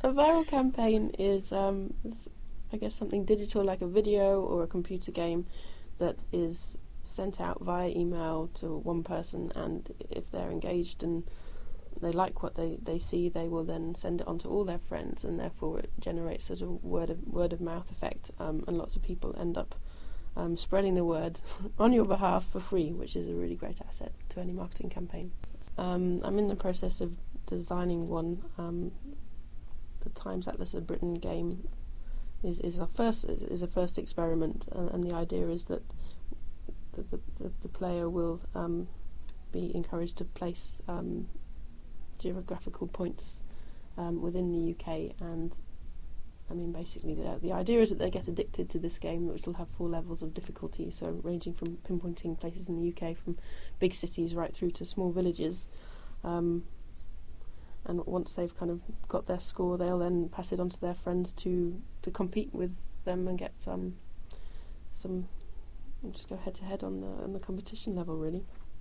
A viral campaign is, I guess, something digital like a video or a computer game that is sent out via email to one person, and if they're engaged and they like what they see, they will then send it on to all their friends, and therefore it generates sort of word of mouth effect, and lots of people end up spreading the word on your behalf for free, which is a really great asset to any marketing campaign. I'm in the process of designing one. The Times Atlas of Britain game is a first experiment, and the idea is that the player will be encouraged to place geographical points within the UK, and I mean basically the idea is that they get addicted to this game, which will have 4 levels of difficulty, so ranging from pinpointing places in the UK from big cities right through to small villages, and once they've kind of got their score, they'll then pass it on to their friends to compete with them and get some just go head to head on the competition level, really.